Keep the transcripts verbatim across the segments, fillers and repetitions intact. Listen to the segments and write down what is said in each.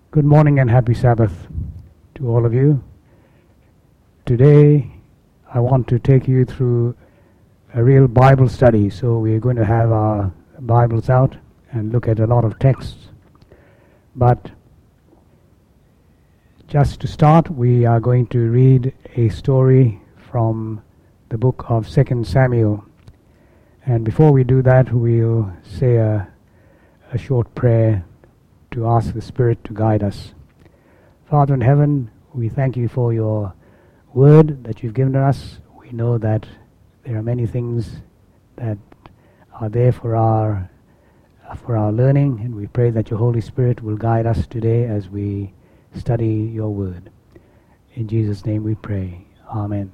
Good morning and happy Sabbath to all of you. Today I want to take you through a real Bible study. So we're going to have our Bibles out and look at a lot of texts. But just to start, we are going to read a story from the book of Second Samuel. And before we do that, we'll say a, a short prayer to ask the Spirit to guide us. Father in heaven, we thank you for your word that you've given us. We know that there are many things that are there for our for our learning, and we pray that your Holy Spirit will guide us today as we study your word. In Jesus' name we pray. Amen.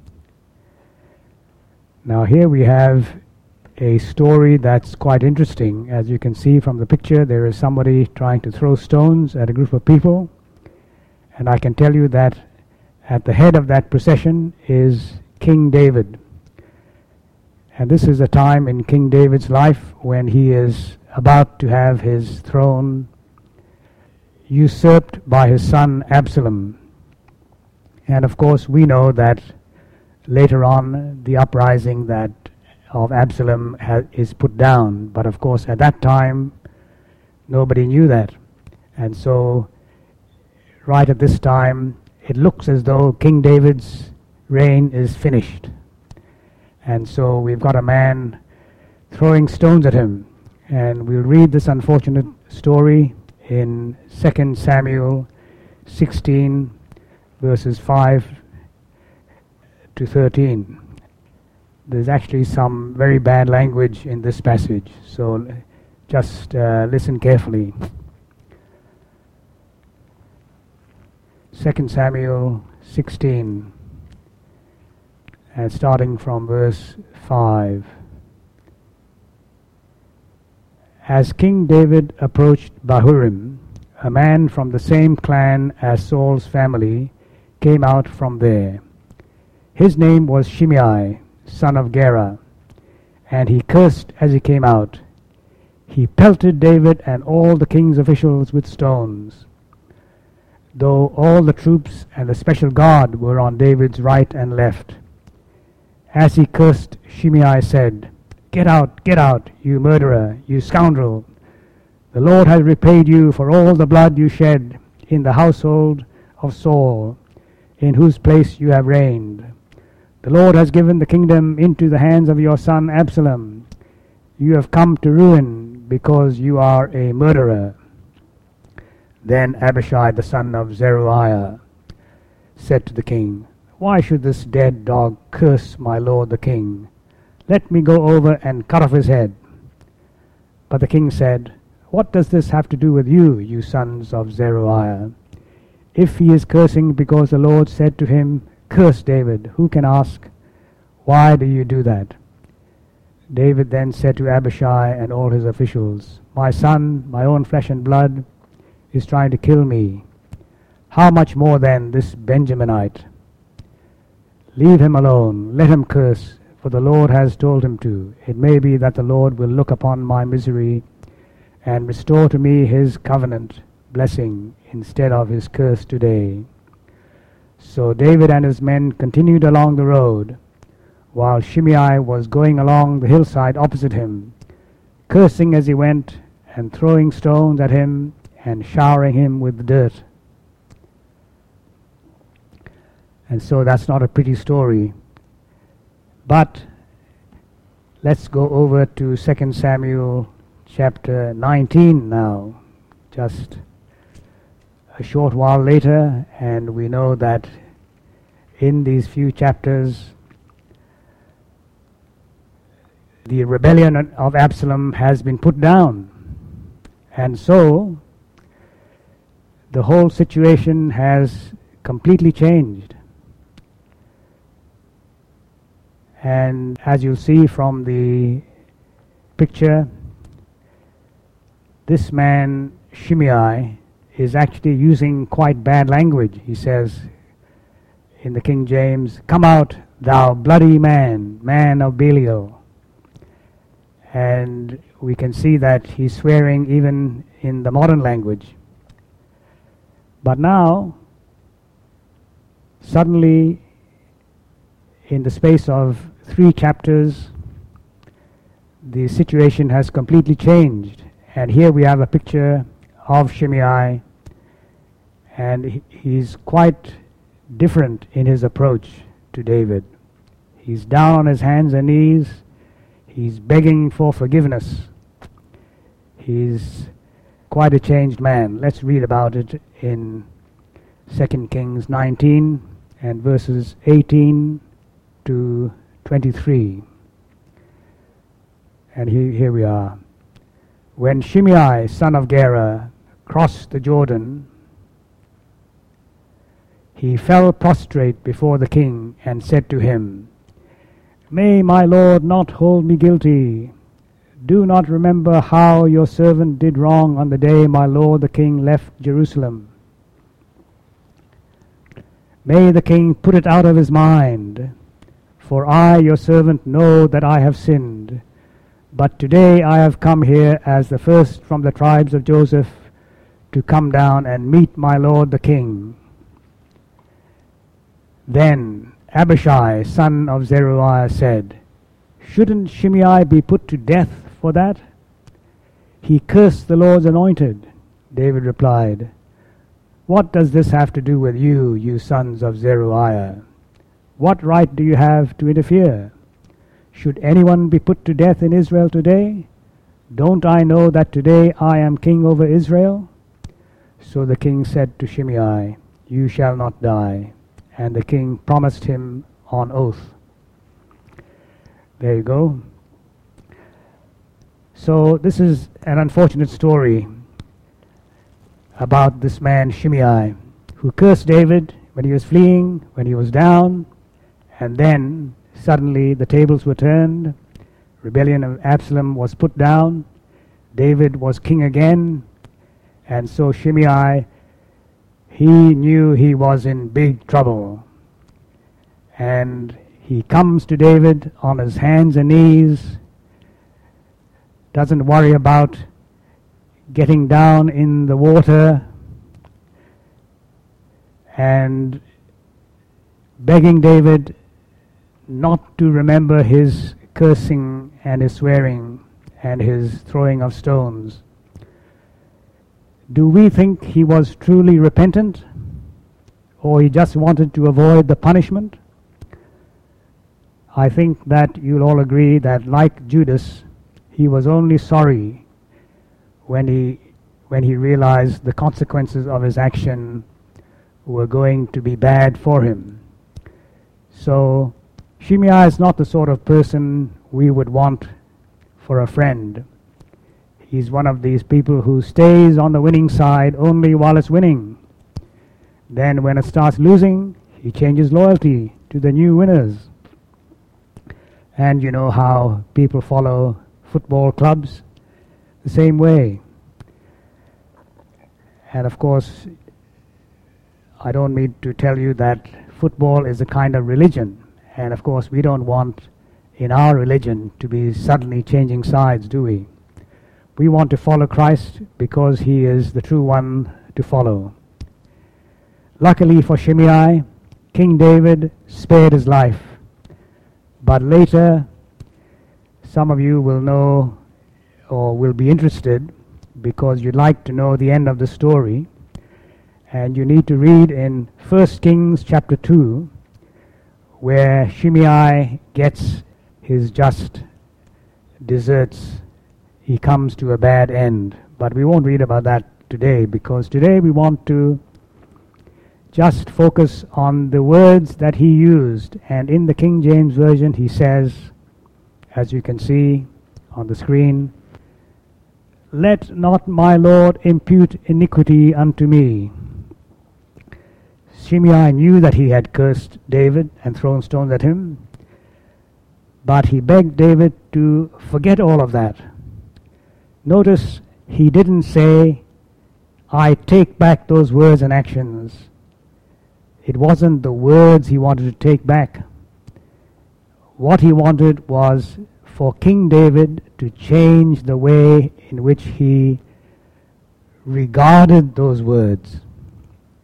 Now here we have a story that's quite interesting. As you can see from the picture, there is somebody trying to throw stones at a group of people, and I can tell you that at the head of that procession is King David. And this is a time in King David's life when he is about to have his throne usurped by his son Absalom. And of course we know that later on the uprising that of Absalom ha- is put down, but of course at that time nobody knew that. And so right at this time it looks as though King David's reign is finished. And so we've got a man throwing stones at him, and we'll read this unfortunate story in Second Samuel sixteen verses five to thirteen. There's actually some very bad language in this passage, so just uh, listen carefully. Second Samuel sixteen, and starting from verse five. As King David approached Bahurim, a man from the same clan as Saul's family came out from there. His name was Shimei, son of Gera, and he cursed as he came out. He pelted David and all the king's officials with stones. Though all the troops and the special guard were on David's right and left. As he cursed, Shimei said, "Get out, get out, you murderer, you scoundrel. The Lord has repaid you for all the blood you shed in the household of Saul, in whose place you have reigned. The Lord has given the kingdom into the hands of your son Absalom. You have come to ruin because you are a murderer." Then Abishai the son of Zeruiah said to the king, "Why should this dead dog curse my lord the king? Let me go over and cut off his head." But the king said, "What does this have to do with you, you sons of Zeruiah? If he is cursing because the Lord said to him, 'Curse David,' who can ask, 'Why do you do that?'" David then said to Abishai and all his officials, "My son, my own flesh and blood, is trying to kill me. How much more then this Benjaminite? Leave him alone, let him curse, for the Lord has told him to. It may be that the Lord will look upon my misery and restore to me his covenant blessing instead of his curse today." So David and his men continued along the road, while Shimei was going along the hillside opposite him, cursing as he went and throwing stones at him and showering him with dirt. And so that's not a pretty story. But let's go over to Second Samuel chapter nineteen now, just a short while later, and we know that in these few chapters the rebellion of Absalom has been put down, and so the whole situation has completely changed. And as you'll see from the picture, this man Shimei is actually using quite bad language. He says in the King James, "Come out, thou bloody man, man of Belial." And we can see that he's swearing even in the modern language. But now, suddenly, in the space of three chapters, the situation has completely changed. And here we have a picture of Shimei, and he, he's quite different in his approach to David. He's down on his hands and knees. He's begging for forgiveness. He's quite a changed man. Let's read about it in Second Kings nineteen and verses eighteen to twenty-three. And here, here we are. When Shimei, son of Gera, crossed the Jordan, he fell prostrate before the king and said to him, "May my lord not hold me guilty. Do not remember how your servant did wrong on the day my lord the king left Jerusalem. May the king put it out of his mind, for I, your servant, know that I have sinned. But today I have come here as the first from the tribes of Joseph to come down and meet my lord the king." Then Abishai, son of Zeruiah, said, "Shouldn't Shimei be put to death for that? He cursed the Lord's anointed." David replied, "What does this have to do with you, you sons of Zeruiah? What right do you have to interfere? Should anyone be put to death in Israel today? Don't I know that today I am king over Israel?" So the king said to Shimei, "You shall not die." And the king promised him on oath. There you go. So this is an unfortunate story about this man Shimei, who cursed David when he was fleeing, when he was down, and then suddenly the tables were turned. Rebellion of Absalom was put down. David was king again. And so Shimei, he knew he was in big trouble. And he comes to David on his hands and knees, doesn't worry about getting down in the water, and begging David not to remember his cursing and his swearing and his throwing of stones. Do we think he was truly repentant, or he just wanted to avoid the punishment? I think that you'll all agree that, like Judas, he was only sorry when he when he realized the consequences of his action were going to be bad for him. So Shimei is not the sort of person we would want for a friend. He's one of these people who stays on the winning side only while it's winning. Then when it starts losing, he changes loyalty to the new winners. And you know how people follow football clubs? The same way. And of course, I don't mean to tell you that football is a kind of religion. And of course, we don't want in our religion to be suddenly changing sides, do we? We want to follow Christ because he is the true one to follow. Luckily for Shimei, King David spared his life. But later, some of you will know or will be interested because you'd like to know the end of the story. And you need to read in First Kings chapter two, where Shimei gets his just deserts. He comes to a bad end. But we won't read about that today, because today we want to just focus on the words that he used. And in the King James Version he says, as you can see on the screen, "Let not my Lord impute iniquity unto me." Shimei knew that he had cursed David and thrown stones at him, but he begged David to forget all of that. Notice he didn't say, "I take back those words and actions." It wasn't the words he wanted to take back. What he wanted was for King David to change the way in which he regarded those words.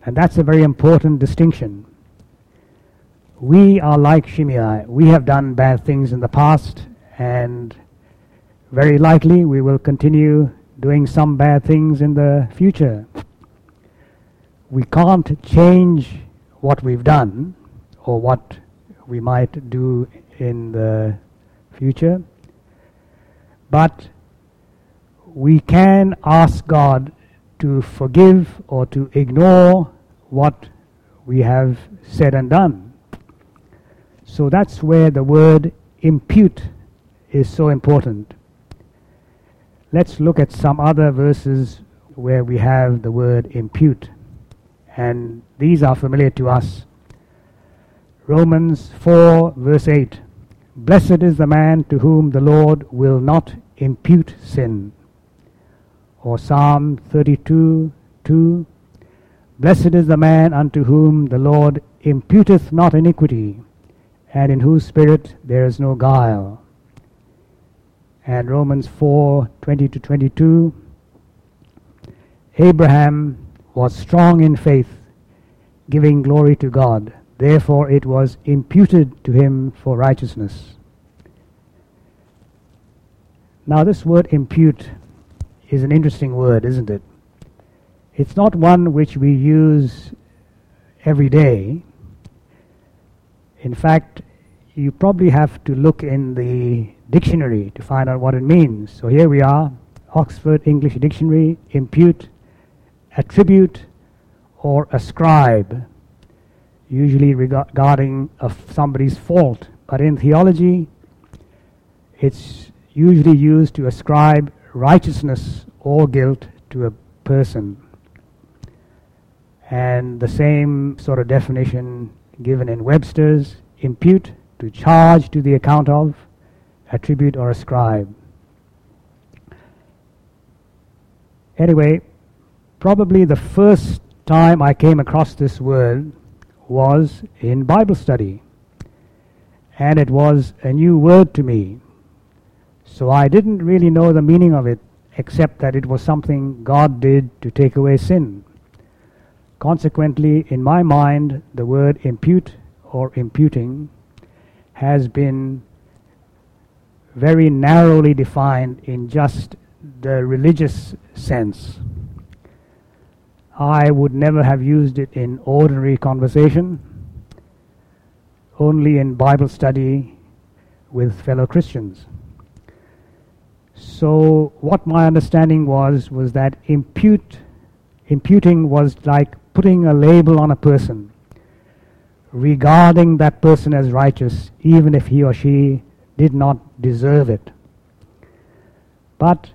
And that's a very important distinction. We are like Shimei. We have done bad things in the past, and very likely we will continue doing some bad things in the future. We can't change what we've done or what we might do in the future, but we can ask God to forgive or to ignore what we have said and done. So that's where the word impute is so important. Let's look at some other verses where we have the word impute, and these are familiar to us. Romans four verse eight, blessed is the man to whom the Lord will not impute sin. Or Psalm thirty-two two, blessed is the man unto whom the Lord imputeth not iniquity, and in whose spirit there is no guile. And Romans four twenty to twenty-two, Abraham was strong in faith, giving glory to God. Therefore it was imputed to him for righteousness. Now this word impute is an interesting word, isn't it? It's not one which we use every day. In fact, you probably have to look in the dictionary to find out what it means. So here we are, Oxford English Dictionary, impute, attribute or ascribe, usually regarding of somebody's fault. But in theology, it's usually used to ascribe righteousness or guilt to a person. And the same sort of definition given in Webster's, impute, to charge to the account of, attribute or ascribe. Anyway, probably the first time I came across this word was in Bible study, and it was a new word to me. So I didn't really know the meaning of it, except that it was something God did to take away sin. Consequently, in my mind, the word impute or imputing has been very narrowly defined in just the religious sense. I would never have used it in ordinary conversation, only in Bible study with fellow Christians. So what my understanding was, was that impute, imputing was like putting a label on a person, regarding that person as righteous, even if he or she did not deserve it. But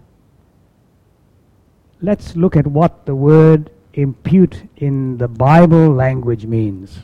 let's look at what the word impute in the Bible language means.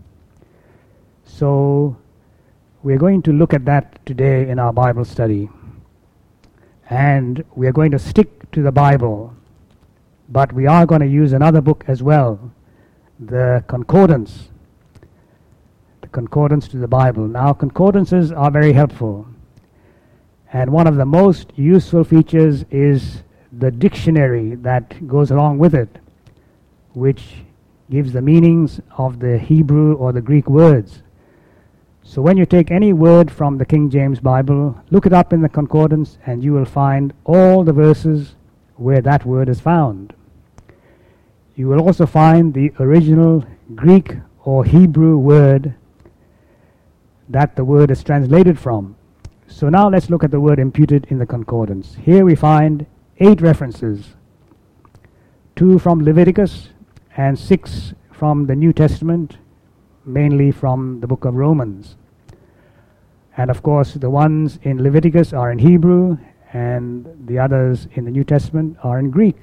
So we're going to look at that today in our Bible study. And we are going to stick to the Bible, but we are going to use another book as well, the Concordance. The Concordance to the Bible. Now, concordances are very helpful. And one of the most useful features is the dictionary that goes along with it, which gives the meanings of the Hebrew or the Greek words. So when you take any word from the King James Bible, look it up in the concordance, and you will find all the verses where that word is found. You will also find the original Greek or Hebrew word that the word is translated from. So now let's look at the word imputed in the concordance. Here we find eight references, two from Leviticus and six from the New Testament, mainly from the book of Romans. And of course, the ones in Leviticus are in Hebrew, and the others in the New Testament are in Greek.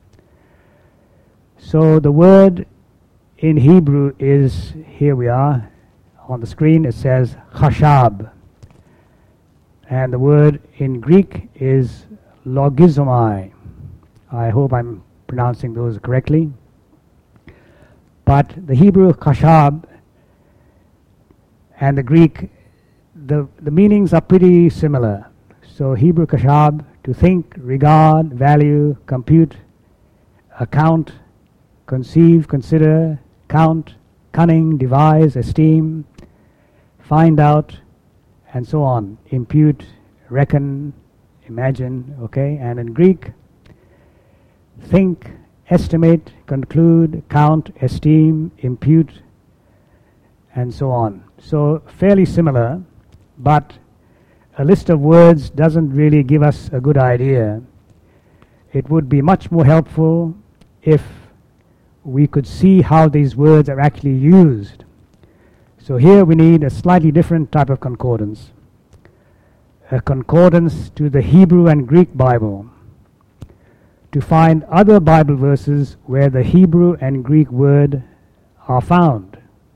So the word in Hebrew is, here we are on the screen, it says chashab. And the word in Greek is logizomai. I hope I'm pronouncing those correctly. But the Hebrew chashab and the Greek, the, the meanings are pretty similar. So Hebrew chashab, to think, regard, value, compute, account, conceive, consider, count, cunning, devise, esteem, find out, and so on. Impute, reckon, imagine, okay? And in Greek, think, estimate, conclude, count, esteem, impute, and so on. So fairly similar, but a list of words doesn't really give us a good idea. It would be much more helpful if we could see how these words are actually used. So here we need a slightly different type of concordance, a concordance to the Hebrew and Greek Bible, to find other Bible verses where the Hebrew and Greek word are found.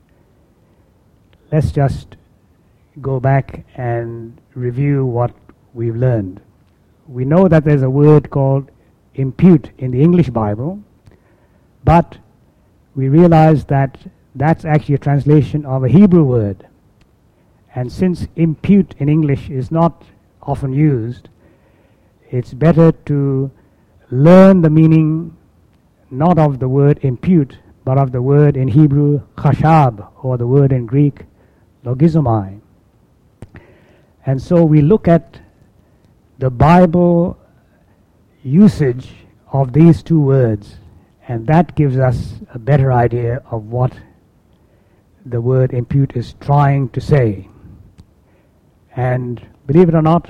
Let's just go back and review what we've learned. We know that there's a word called impute in the English Bible, but we realize that that's actually a translation of a Hebrew word. And since impute in English is not often used, it's better to learn the meaning not of the word impute, but of the word in Hebrew chashab, or the word in Greek logizomai. And so we look at the Bible usage of these two words, and that gives us a better idea of what the word impute is trying to say. And believe it or not,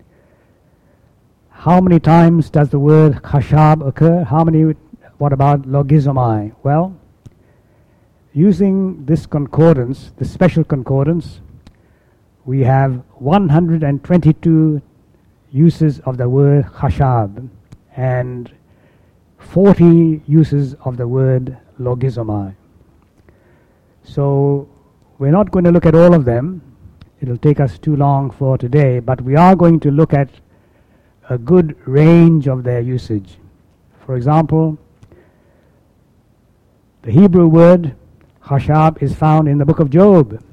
how many times does the word chashab occur? How many, what about logizomai? Well, using this concordance, the special concordance, we have one hundred twenty-two uses of the word chashab and forty uses of the word logizomai. So we're not going to look at all of them. It'll take us too long for today, but we are going to look at a good range of their usage. For example, the Hebrew word chashab is found in the book of Job.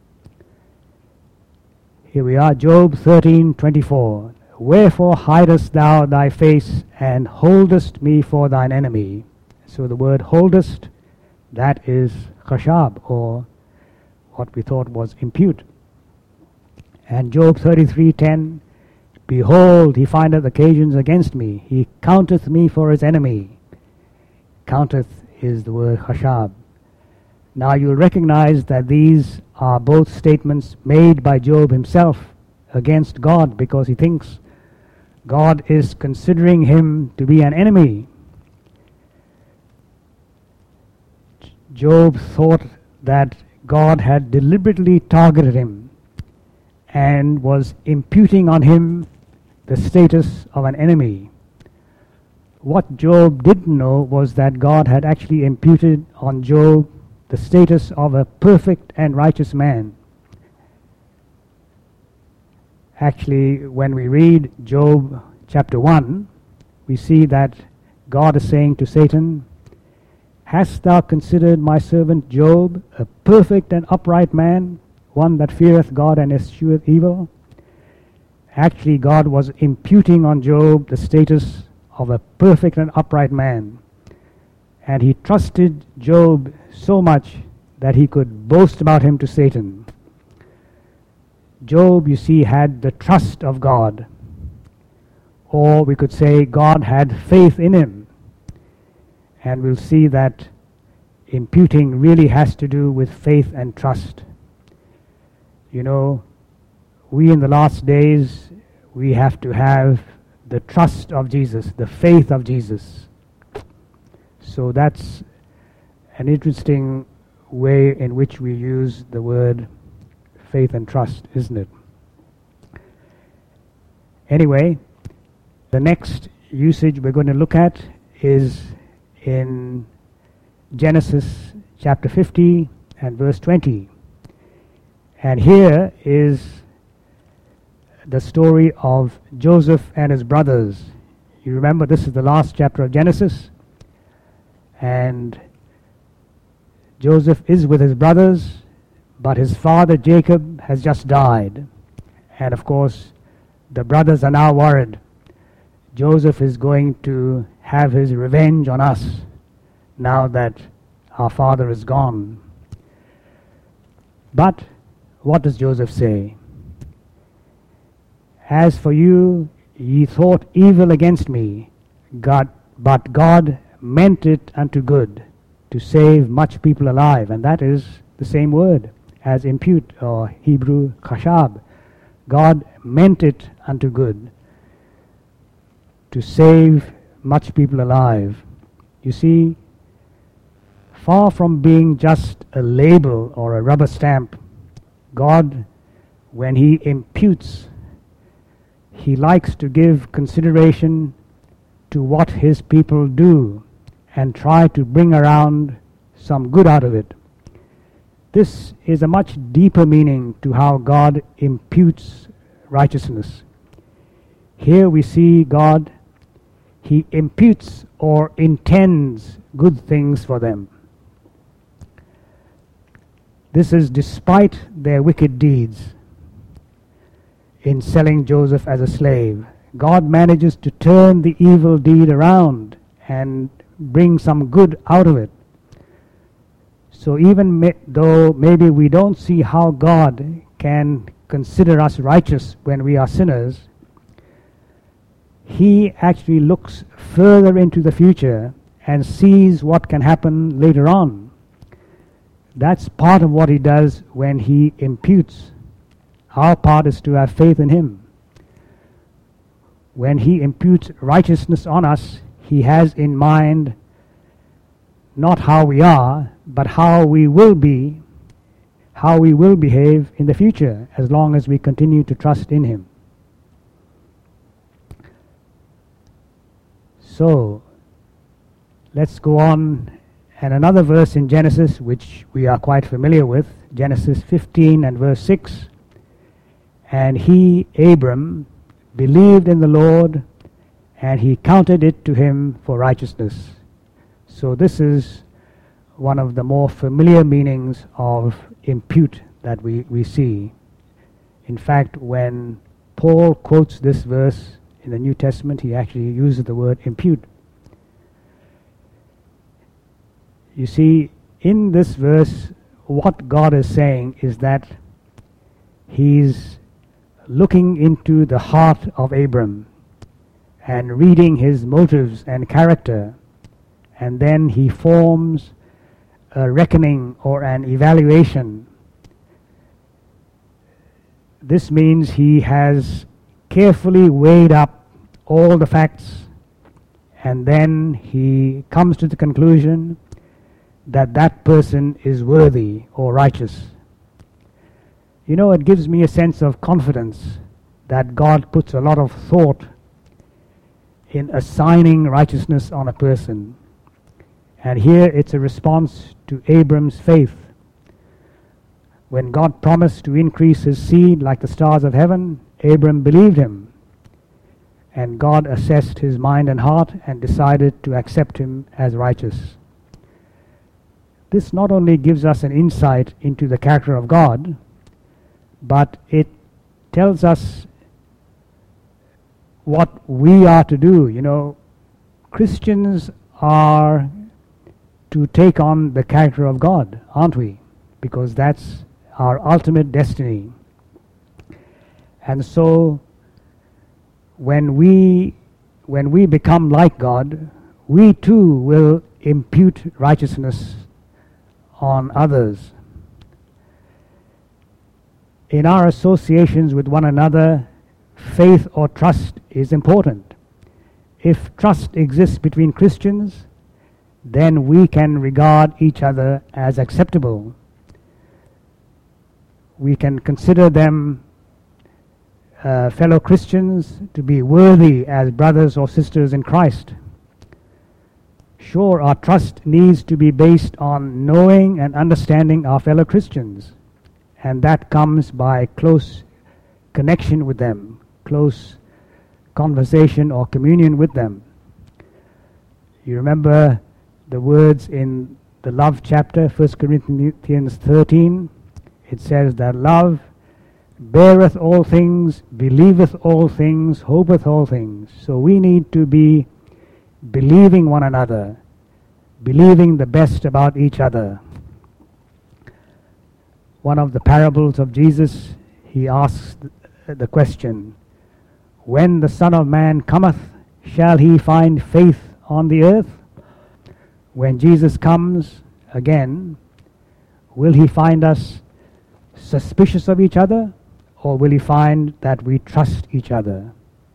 Here we are, Job thirteen twenty-four. Wherefore hidest thou thy face, and holdest me for thine enemy? So the word holdest, that is chashab, or what we thought was impute. And Job thirty-three ten, behold, he findeth occasions against me, he counteth me for his enemy. Counteth is the word chashab. Now you'll recognize that these are both statements made by Job himself against God, because he thinks God is considering him to be an enemy. Job thought that God had deliberately targeted him and was imputing on him the status of an enemy. What Job didn't know was that God had actually imputed on Job the status of a perfect and righteous man. Actually, when we read Job chapter one, we see that God is saying to Satan, hast thou considered my servant Job a perfect and upright man, one that feareth God and escheweth evil? Actually, God was imputing on Job the status of a perfect and upright man. And he trusted Job so much that he could boast about him to Satan. Job, you see, had the trust of God. Or we could say God had faith in him. And we'll see that imputing really has to do with faith and trust. You know, we in the last days, we have to have the trust of Jesus, the faith of Jesus. So that's an interesting way in which we use the word faith and trust, isn't it? Anyway, the next usage we're going to look at is in Genesis chapter fifty and verse twenty. And here is the story of Joseph and his brothers. You remember, this is the last chapter of Genesis. And Joseph is with his brothers, but his father Jacob has just died. And of course, the brothers are now worried. Joseph is going to have his revenge on us. now that our father is gone. But what does Joseph say? As for you, ye thought evil against me, God, but God meant it unto good, to save much people alive. And that is the same word as impute, or Hebrew chashab. God meant it unto good, to save much people alive. You see, far from being just a label or a rubber stamp, God, when He imputes, He likes to give consideration to what His people do and try to bring around some good out of it. This is a much deeper meaning to how God imputes righteousness. Here we see God, He imputes or intends good things for them. This is despite their wicked deeds. In selling Joseph as a slave, God manages to turn the evil deed around and bring some good out of it. So even may, though maybe we don't see how God can consider us righteous when we are sinners, He actually looks further into the future and sees what can happen later on. That's part of what He does when He imputes. Our part is to have faith in Him. When He imputes righteousness on us, He has in mind not how we are, but how we will be, how we will behave in the future, as long as we continue to trust in Him. So, let's go on. And another verse in Genesis, which we are quite familiar with, Genesis fifteen and verse six. And he, Abram, believed in the Lord, and He counted it to him for righteousness. So this is one of the more familiar meanings of impute that we, we see. In fact, when Paul quotes this verse in the New Testament, he actually uses the word impute. You see, in this verse, what God is saying is that He's looking into the heart of Abram and reading his motives and character, and then He forms a reckoning or an evaluation. This means He has carefully weighed up all the facts, and then He comes to the conclusion that that person is worthy or righteous. You know, it gives me a sense of confidence that God puts a lot of thought in assigning righteousness on a person. And here it's a response to Abram's faith. When God promised to increase his seed like the stars of heaven, Abram believed Him. And God assessed his mind and heart and decided to accept him as righteous. This not only gives us an insight into the character of God, but it tells us what we are to do. You know, Christians are to take on the character of God, aren't we? Because that's our ultimate destiny. And so when we when we become like God, we too will impute righteousness on others. In our associations with one another, faith or trust is important. If trust exists between Christians, then we can regard each other as acceptable. We can consider them uh, fellow Christians to be worthy as brothers or sisters in Christ. Sure, our trust needs to be based on knowing and understanding our fellow Christians, and that comes by close connection with them, close conversation or communion with them. You remember the words in the love chapter, First Corinthians thirteen. It says that love beareth all things, believeth all things, hopeth all things. So we need to be believing one another, believing the best about each other. One of the parables of Jesus, he asks the question, when the Son of Man cometh, shall he find faith on the earth? When Jesus comes again, will he find us suspicious of each other, or will he find that we trust each other?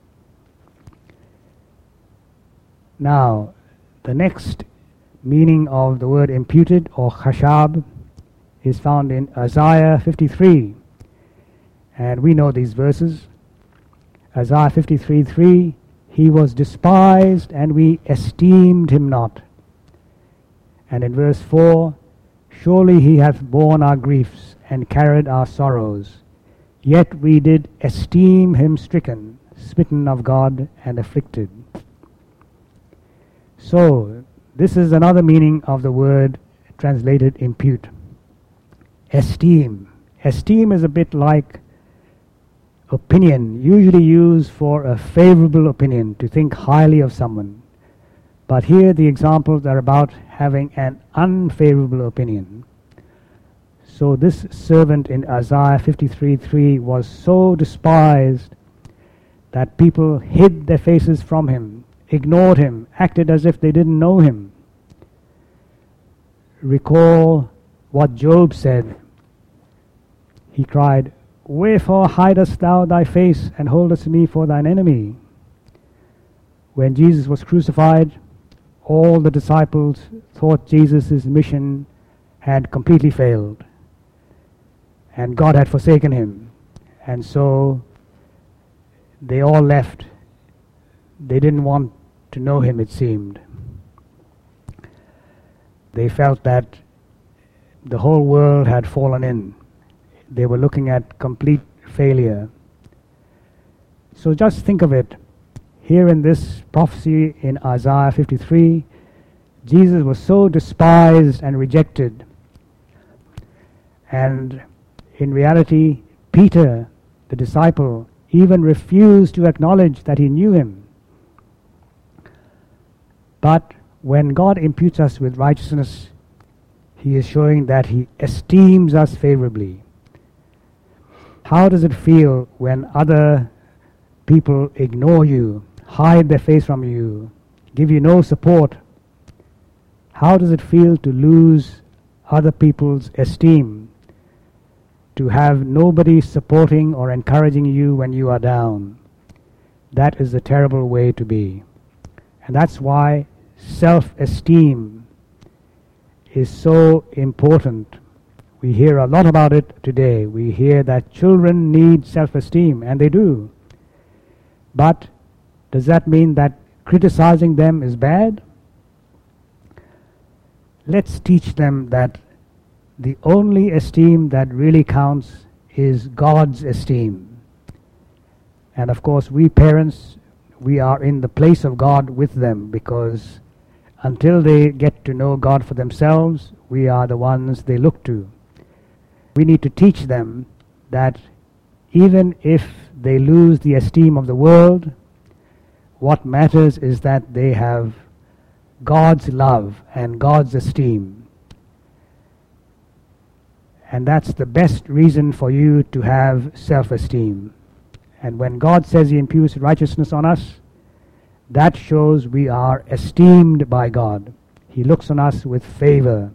Now, the next meaning of the word imputed or chashab is found in Isaiah fifty-three. And we know these verses. Isaiah fifty-three three, he was despised and we esteemed him not. And in verse four, surely he hath borne our griefs and carried our sorrows. Yet we did esteem him stricken, smitten of God, and afflicted. So, this is another meaning of the word translated impute. Esteem. Esteem is a bit like opinion, usually used for a favorable opinion, to think highly of someone. But here the examples are about having an unfavorable opinion. So this servant in Isaiah fifty-three three was so despised that people hid their faces from him, ignored him, acted as if they didn't know him. Recall what Job said. He cried, wherefore hidest thou thy face and holdest me for thine enemy? When Jesus was crucified, all the disciples thought Jesus' mission had completely failed, and God had forsaken him. And so they all left. They didn't want to know him, it seemed. They felt that the whole world had fallen in. They were looking at complete failure. So just think of it. Here in this prophecy in Isaiah fifty-three, Jesus was so despised and rejected. And in reality, Peter, the disciple, even refused to acknowledge that he knew him. But when God imputes us with righteousness, he is showing that he esteems us favorably. How does it feel when other people ignore you, hide their face from you, give you no support? How does it feel to lose other people's esteem, to have nobody supporting or encouraging you when you are down? That is a terrible way to be. And that's why self-esteem is so important. We hear a lot about it today. We hear that children need self-esteem, and they do. But does that mean that criticizing them is bad? Let's teach them that the only esteem that really counts is God's esteem. And of course, we parents, we are in the place of God with them, because until they get to know God for themselves, we are the ones they look to. We need to teach them that even if they lose the esteem of the world, what matters is that they have God's love and God's esteem. And that's the best reason for you to have self-esteem. And when God says he imputes righteousness on us, that shows we are esteemed by God. He looks on us with favor.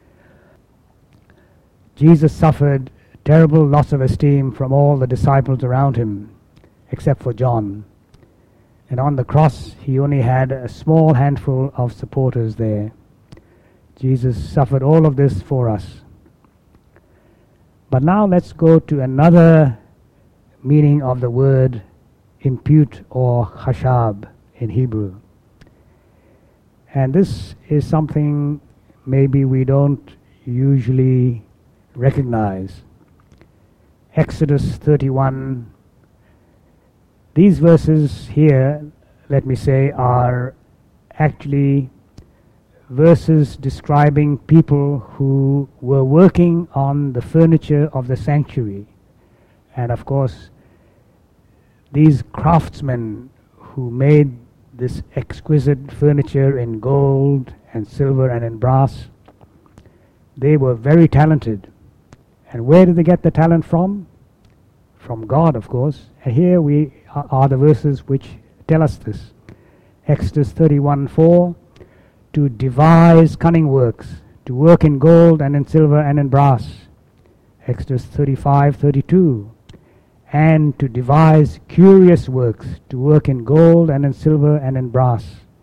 Jesus suffered terrible loss of esteem from all the disciples around him, except for John. And on the cross, he only had a small handful of supporters there. Jesus suffered all of this for us. But now let's go to another meaning of the word impute or chashab in Hebrew. And this is something maybe we don't usually recognize. Exodus thirty-one. These verses here, let me say, are actually verses describing people who were working on the furniture of the sanctuary. And of course, these craftsmen who made this exquisite furniture in gold and silver and in brass. They were very talented. And where did they get the talent from? From God, of course. And here we are, are the verses which tell us this. Exodus thirty-one four, to devise cunning works, to work in gold and in silver and in brass. Exodus thirty-five thirty-two, and to devise curious works, to work in gold and in silver and in brass.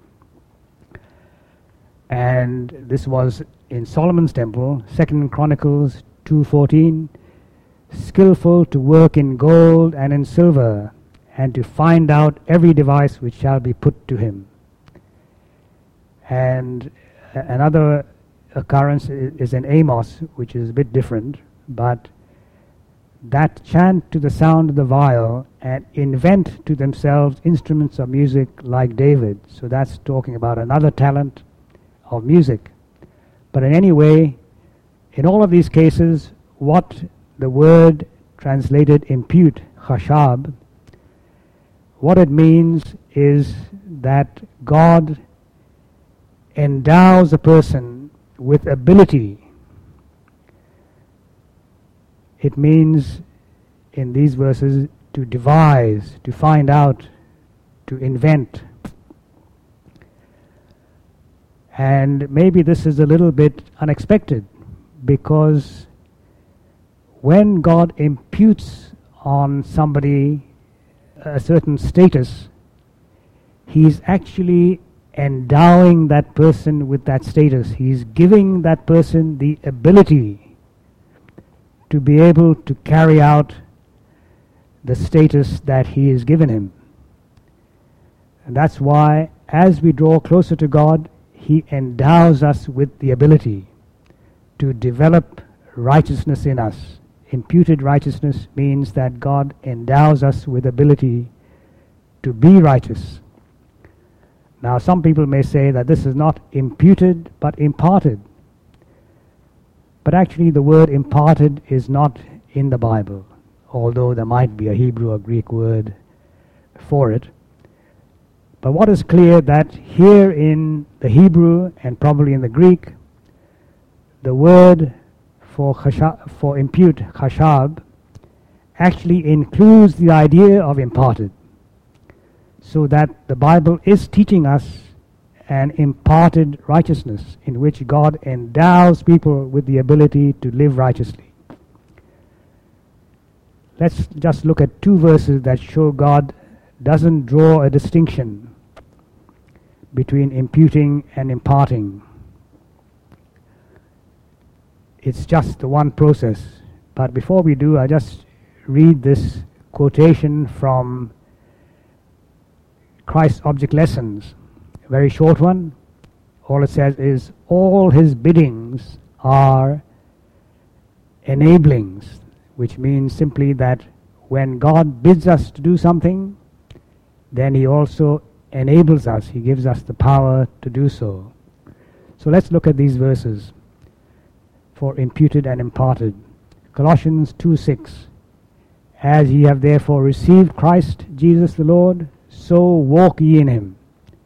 And this was in Solomon's temple, Second Chronicles two fourteen, skillful to work in gold and in silver, and to find out every device which shall be put to him. And another occurrence is in Amos, which is a bit different, but that chant to the sound of the viol and invent to themselves instruments of music like David. So that's talking about another talent of music. But in any way, in all of these cases, what the word translated impute, chashab, what it means is that God endows a person with ability. It means in these verses to devise, to find out, to invent. And maybe this is a little bit unexpected, because when God imputes on somebody a certain status, He's actually endowing that person with that status. He's giving that person the ability to be able to carry out the status that He has given him. And that's why as we draw closer to God, He endows us with the ability to develop righteousness in us. Imputed righteousness means that God endows us with ability to be righteous. Now, some people may say that this is not imputed but imparted. But actually the word imparted is not in the Bible, although there might be a Hebrew or Greek word for it. But what is clear that here in the Hebrew and probably in the Greek, the word for chashab, for impute, chashab, actually includes the idea of imparted. So that the Bible is teaching us an imparted righteousness in which God endows people with the ability to live righteously. Let's just look at two verses that show God doesn't draw a distinction between imputing and imparting. It's just the one process. But before we do, I just read this quotation from Christ's Object Lessons, a very short one. All it says is, all His biddings are enablings, which means simply that when God bids us to do something, then He also enables us. He gives us the power to do so. So let's look at these verses for imputed and imparted. Colossians two six, as ye have therefore received Christ Jesus the Lord, so walk ye in Him.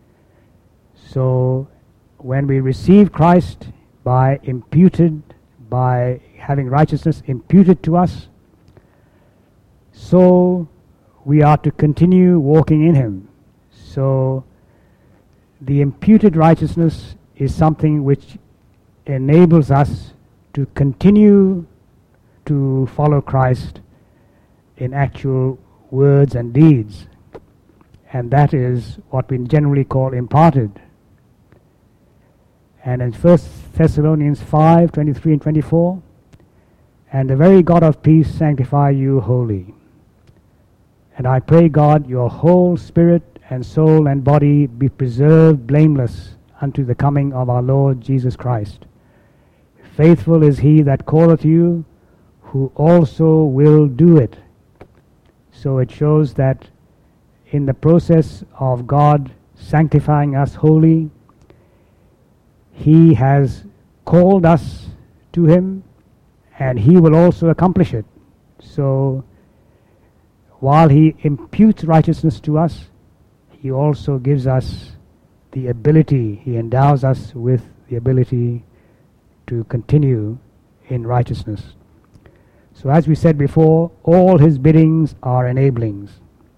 So when we receive Christ by imputed, by having righteousness imputed to us, so we are to continue walking in Him. So the imputed righteousness is something which enables us to continue to follow Christ in actual words and deeds. And that is what we generally call imparted. And in First Thessalonians five twenty-three and twenty-four, and the very God of peace sanctify you wholly. And I pray God your whole spirit and soul and body be preserved blameless unto the coming of our Lord Jesus Christ. Faithful is He that calleth you, who also will do it. So it shows that in the process of God sanctifying us wholly, He has called us to Him, and He will also accomplish it. So while He imputes righteousness to us, He also gives us the ability, He endows us with the ability to continue in righteousness. So as we said before, all His biddings are enablings.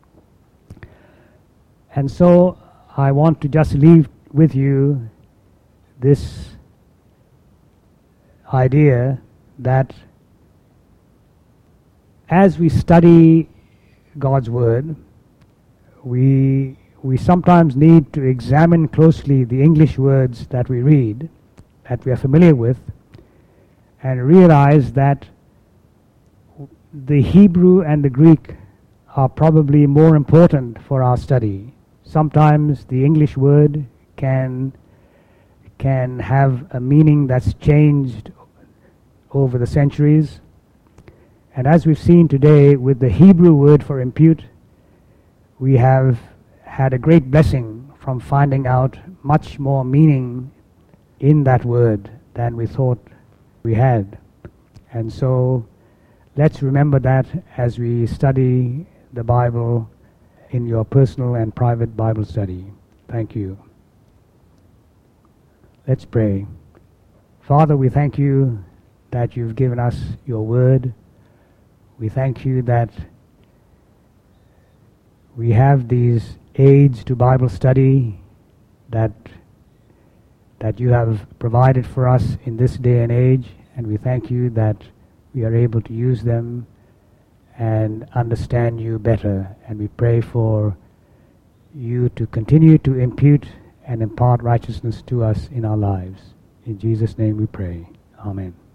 And so I want to just leave with you this idea that as we study God's Word, we we sometimes need to examine closely the English words that we read, that we are familiar with, and realize that the Hebrew and the Greek are probably more important for our study. Sometimes the English word can can have a meaning that's changed over the centuries. And as we've seen today with the Hebrew word for impute, we have had a great blessing from finding out much more meaning in that word than we thought we had. And so let's remember that as we study the Bible in your personal and private Bible study. Thank you. Let's pray. Father, we thank you that you've given us your word. We thank you that we have these aids to Bible study that that you have provided for us in this day and age, and we thank you that we are able to use them and understand you better. And we pray for you to continue to impute and impart righteousness to us in our lives. In Jesus' name we pray. Amen.